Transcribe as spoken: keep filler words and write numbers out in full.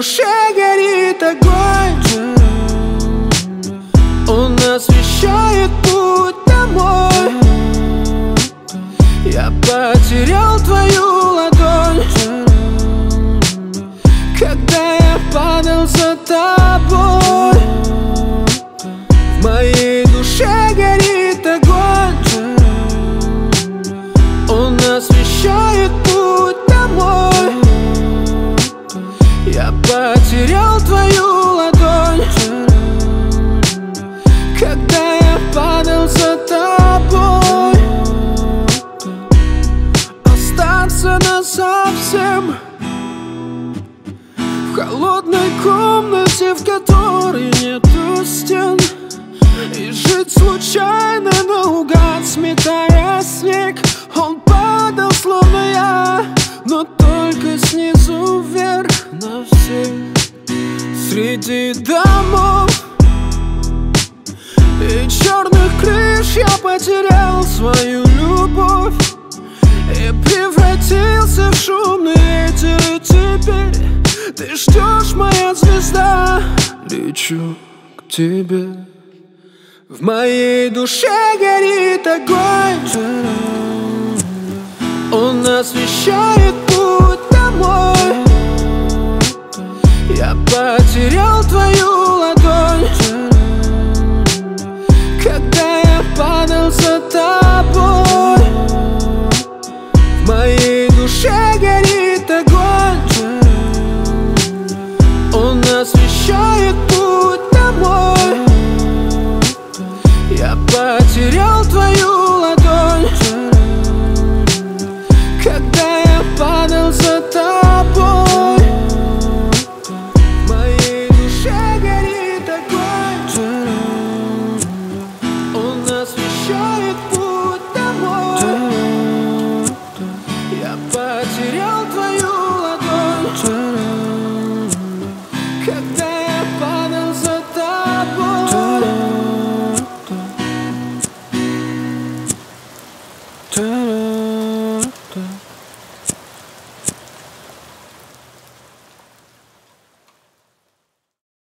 душе горит огонь, он освещает путь домой. Я потерял твою ладонь, когда я падал за тобой. В моей душе горит огонь, он освещает путь домой. Я потерял твою ладонь, когда я падал за тобой. Остаться насовсем в холодной комнате, в которой нету стен, и жить случайно наугад, сметая снег. Он падал, словно я, но только снизу вверх на всех. Среди домов и черных крыш я потерял свою любовь и превратился в шумный ветер. И теперь ты ждешь, моя звезда, лечу к тебе. В моей душе горит огонь, он освещает путь домой. Я потерял твою